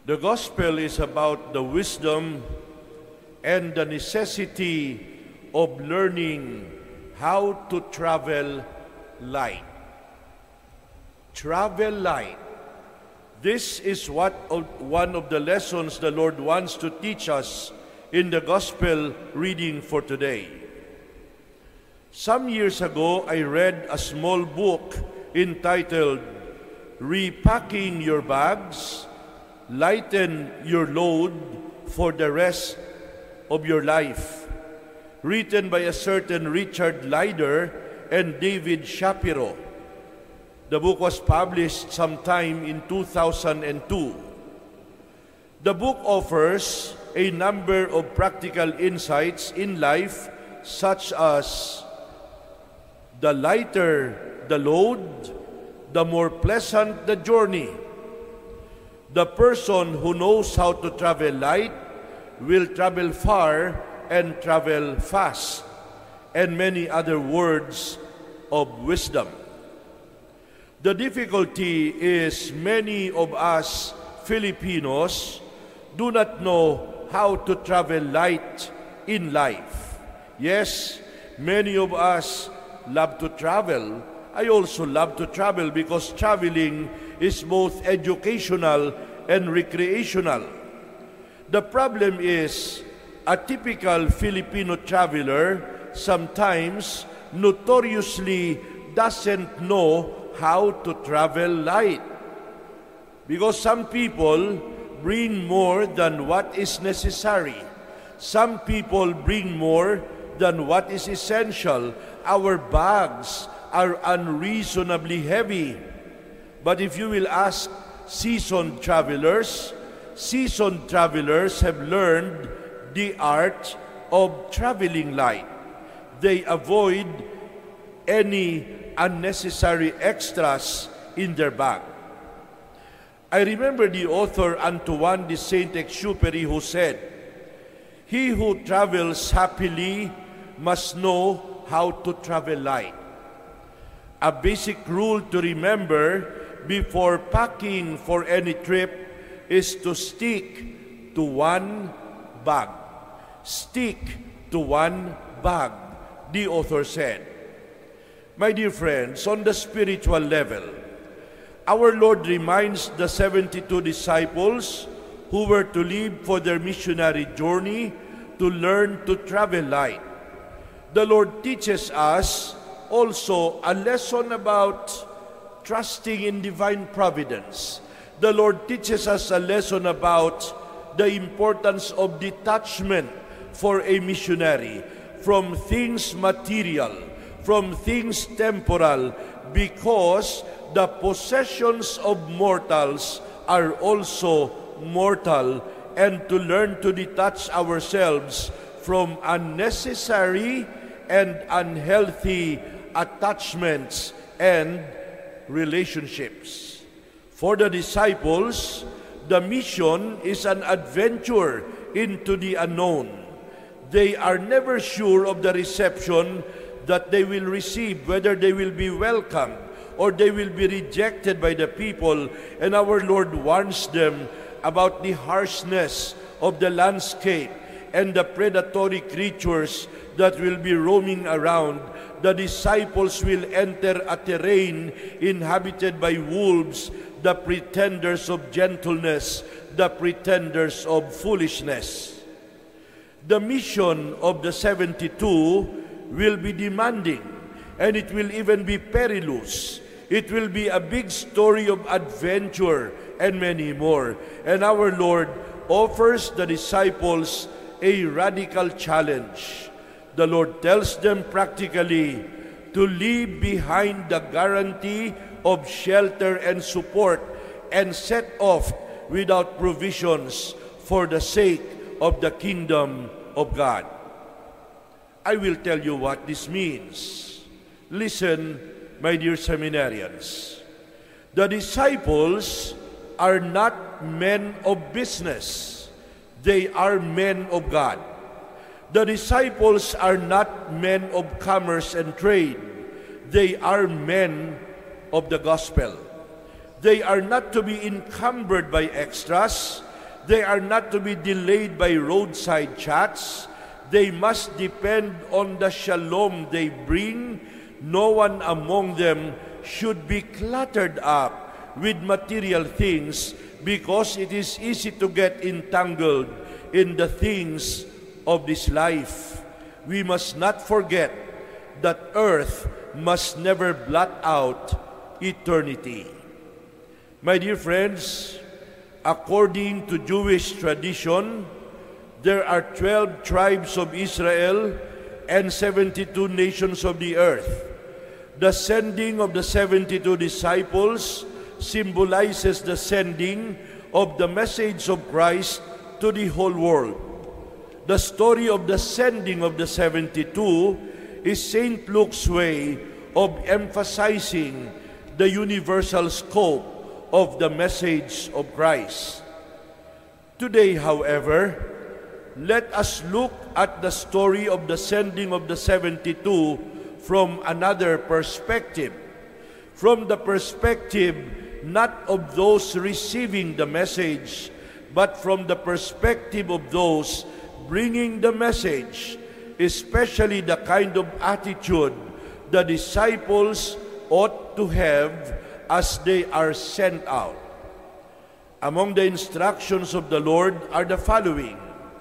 The gospel is about the wisdom and the necessity of learning how to travel light. Travel light. This is one of the lessons the Lord wants to teach us in the gospel reading for today. Some years ago, I read a small book entitled Repacking Your Bags, Lighten Your Load for the Rest of Your Life, written by a certain Richard Leider and David Shapiro. The book was published sometime in 2002. The book offers a number of practical insights in life, such as the lighter the load, the more pleasant the journey. The person who knows how to travel light will travel far and travel fast, and many other words of wisdom. The difficulty is many of us Filipinos do not know how to travel light in life. Yes, many of us love to travel. I also love to travel because traveling is both educational and recreational. The problem is a typical Filipino traveler sometimes notoriously doesn't know how to travel light. Because some people bring more than what is necessary. Some people bring more than what is essential. Our bags are unreasonably heavy. But if you will ask seasoned travelers have learned the art of traveling light. They avoid any unnecessary extras in their bag. I remember the author Antoine de Saint-Exupéry who said, "He who travels happily must know how to travel light." A basic rule to remember before packing for any trip is to stick to one bag. Stick to one bag, the author said. My dear friends, on the spiritual level, our Lord reminds the 72 disciples who were to leave for their missionary journey to learn to travel light. The Lord teaches us also a lesson about trusting in divine providence. The Lord teaches us a lesson about the importance of detachment for a missionary from things material, from things temporal, because the possessions of mortals are also mortal, and to learn to detach ourselves from unnecessary and unhealthy attachments and relationships. For the disciples, the mission is an adventure into the unknown. They are never sure of the reception that they will receive, whether they will be welcomed or they will be rejected by the people. And our Lord warns them about the harshness of the landscape and the predatory creatures that will be roaming around. The disciples will enter a terrain inhabited by wolves, the pretenders of gentleness, the pretenders of foolishness. The mission of the 72 will be demanding, and it will even be perilous. It will be a big story of adventure and many more. And our Lord offers the disciples a radical challenge. The Lord tells them practically to leave behind the guarantee of shelter and support and set off without provisions for the sake of the kingdom of God. I will tell you what this means. Listen, my dear seminarians. The disciples are not men of business. They are men of God. The disciples are not men of commerce and trade. They are men of the gospel. They are not to be encumbered by extras. They are not to be delayed by roadside chats. They must depend on the shalom they bring. No one among them should be cluttered up with material things, because it is easy to get entangled in the things of this life. We must not forget that earth must never blot out eternity. My dear friends, according to Jewish tradition, there are 12 tribes of Israel and 72 nations of the earth. The sending of the 72 disciples symbolizes the sending of the message of Christ to the whole world. The story of the sending of the 72 is St. Luke's way of emphasizing the universal scope of the message of Christ. Today, however, let us look at the story of the sending of the 72 from another perspective. From the perspective not of those receiving the message, but from the perspective of those bringing the message, especially the kind of attitude the disciples ought to have as they are sent out. Among the instructions of the Lord are the following: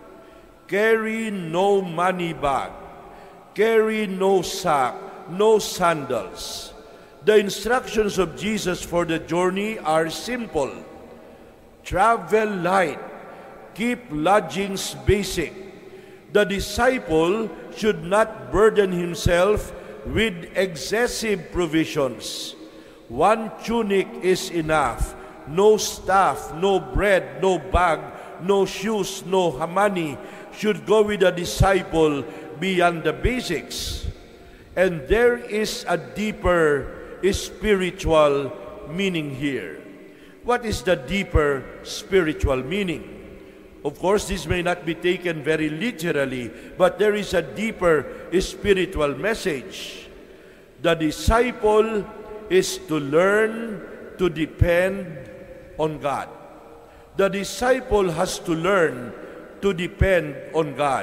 carry no money bag, carry no sack, no sandals. The instructions of Jesus for the journey are simple. Travel light, keep lodgings basic. The disciple should not burden himself with excessive provisions. One tunic is enough. No staff, no bread, no bag, no shoes, no money should go with a disciple beyond the basics. And there is a deeper spiritual meaning here. What is the deeper spiritual meaning? Of course, this may not be taken very literally, but there is a deeper spiritual message. The disciple is to learn to depend on God. The disciple has to learn to depend on God.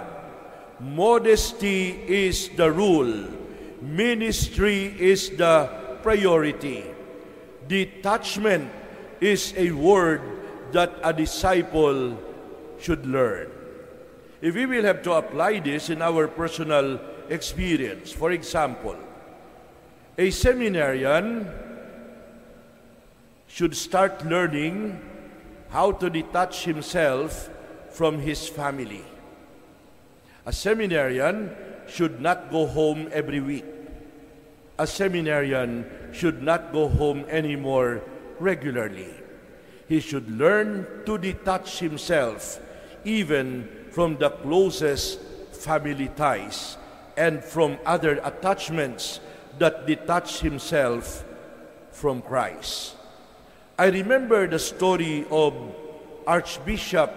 Modesty is the rule. Ministry is the priority. Detachment is a word that a disciple should learn. If we will have to apply this in our personal experience, for example, a seminarian should start learning how to detach himself from his family. A seminarian should not go home every week. A seminarian should not go home anymore regularly. He should learn to detach himself even from the closest family ties and from other attachments that detach himself from Christ. I remember the story of Archbishop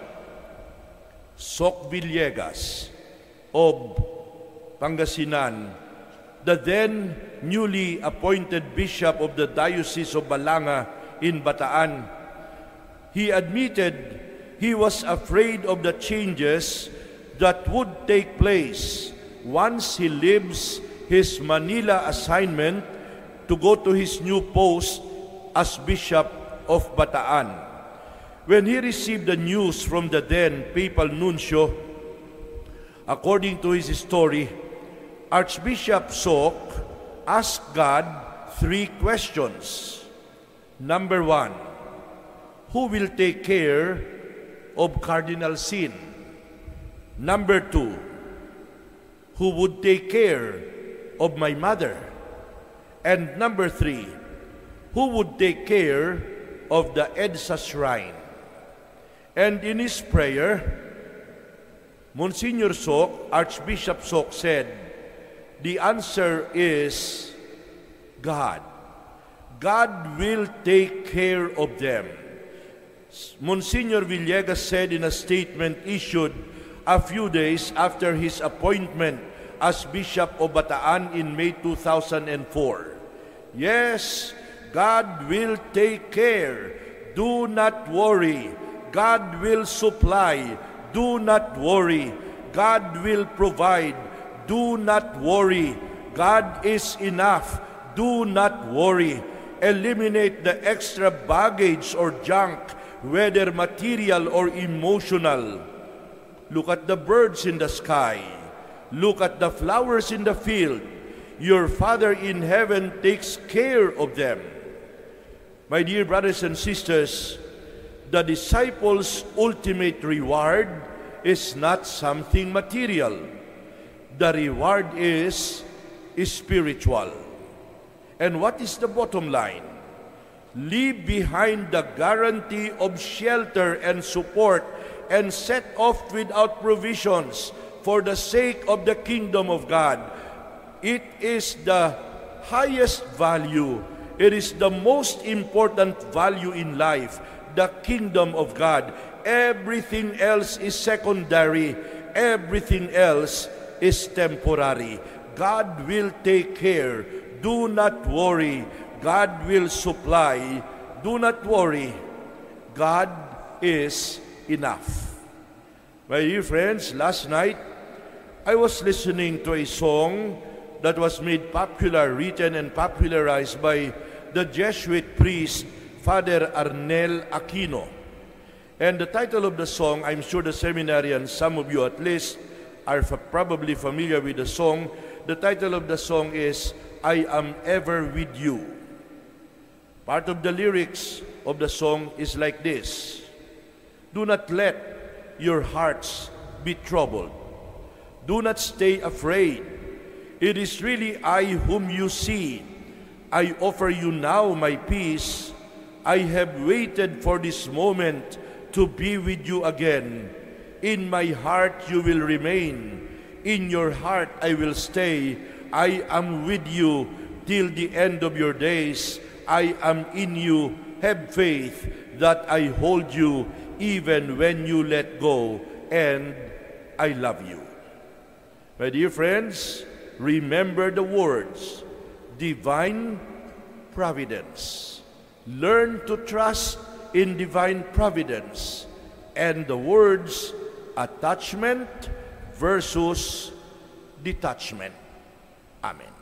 Soc Villegas of Pangasinan, the then newly appointed bishop of the Diocese of Balanga in Bataan. He admitted he was afraid of the changes that would take place once he leaves his Manila assignment to go to his new post as Bishop of Bataan. When he received the news from the then papal nuncio, according to his story, Archbishop Soc asked God 3 questions. Number 1, who will take care of Cardinal Sin? Number 2, who would take care of my mother? And number 3, who would take care of the EDSA shrine? And in his prayer, Monsignor Soc, Archbishop Soc, said, the answer is God. God will take care of them. Monsignor Villegas said in a statement issued a few days after his appointment as Bishop of Bataan in May 2004. Yes, God will take care. Do not worry. God will supply. Do not worry. God will provide. Do not worry. God is enough. Do not worry. Eliminate the extra baggage or junk, whether material or emotional. Look at the birds in the sky. Look at the flowers in the field. Your Father in heaven takes care of them. My dear brothers and sisters, the disciples' ultimate reward is not something material. The reward is spiritual. And what is the bottom line? Leave behind the guarantee of shelter and support and set off without provisions for the sake of the kingdom of God. It is the highest value. It is the most important value in life, the kingdom of God. Everything else is secondary. Everything else is temporary. God will take care. Do not worry. God will supply. Do not worry. God is enough. My dear friends, last night, I was listening to a song that was made popular, written and popularized by the Jesuit priest, Father Arnel Aquino. And the title of the song, I'm sure the seminarians, some of you at least, are probably familiar with the song. The title of the song is, I Am Ever With You. Part of the lyrics of the song is like this: do not let your hearts be troubled. Do not stay afraid. It is really I whom you see. I offer you now my peace. I have waited for this moment to be with you again. In my heart you will remain. In your heart I will stay. I am with you till the end of your days. I am in you. Have faith that I hold you even when you let go, and I love you. My dear friends, remember the words, divine providence. Learn to trust in divine providence. And the words, attachment versus detachment. Amen.